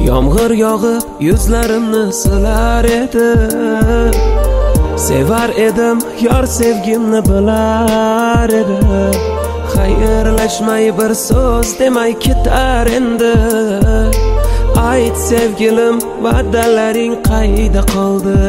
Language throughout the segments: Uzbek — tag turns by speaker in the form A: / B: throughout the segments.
A: Yomg'ir yog'ib yuzlarimni silar edi. Sevar edim yor sevgimni bilar edi. Xayrlashmay bir so'z demay ketar endi. Ayt sevgilim va'dalaring qayda qoldi?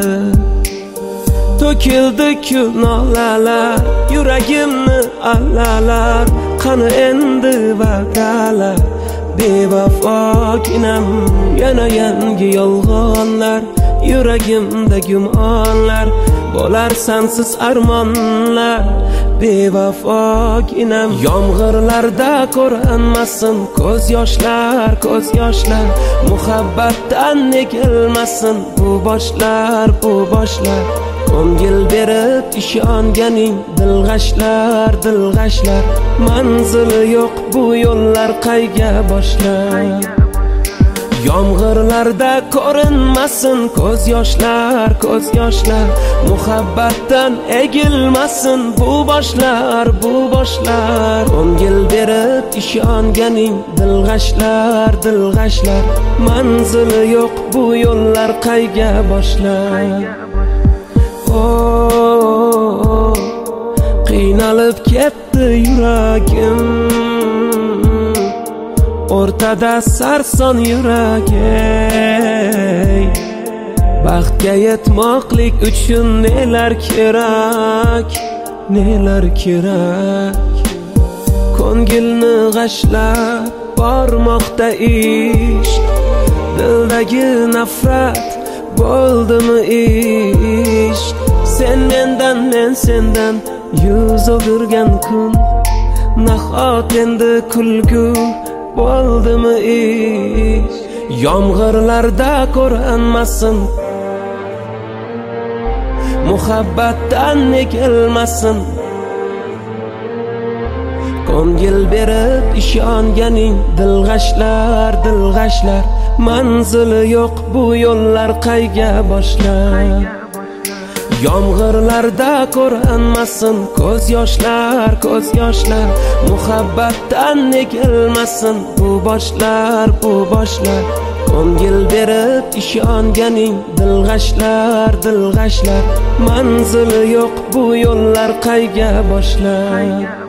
A: To'kildi-ku nolalar, yuragimni allalar. Qani endi va'dalar, bevafo kinam, yana yangi yolg'onlar. Yuragimda gumonlar, bo'lar sensiz armonlar. Bevafo kinam, yomg'irlarda ko'rinmasin ko'z yoshlar, ko'z yoshlar. Muhabbatdan ekilmasin bu boshlar, bu boshlar. Ko'ngil berib ishonganing dilg'ashlar, dilg'ashlar. Manzili yo'q bu yo'llar qayga boshlar? Yomg'irlarda ko'rinmasin ko'z yoshlar, ko'z yoshlar. Muhabbatdan egilmasin bu boshlar, bu boshlar. Ko'ngil berib ishonganing dilg'ashlar, dilg'ashlar. Manzili yo'q bu yo'llar qayga boshlar? Qiynalib ketdi yuragim, o'rtada sarson yuragim. Baxtga yetmoqlik uchun nelar kerak, nelar kerak? Ko'ngilni g'ashlab bormoqda ish, dildagi nafrat bo'ldimi ish? Sen mendan, men sendan yuz o'girgan kun, nahot endi kulgu bo'ldimi ish? Yomg'irlarda ko'rinmasin, muhabbatdan ekilmasin. Ko'ngil berib ishonganing dilg'ashlar, dilg'ashlar. Manzili yo'q bu yo'llar qayga boshlar? Yomg'irlarda ko'rinmasin ko'z yoshlar, ko'z yoshlar. Muhabbatdan ekilmasin bu boshlar, bu boshlar. Ko'ngil berib ishonganing dilg'ashlar, dilg'ashlar. Manzili yo'q bu yo'llar qayga boshlar?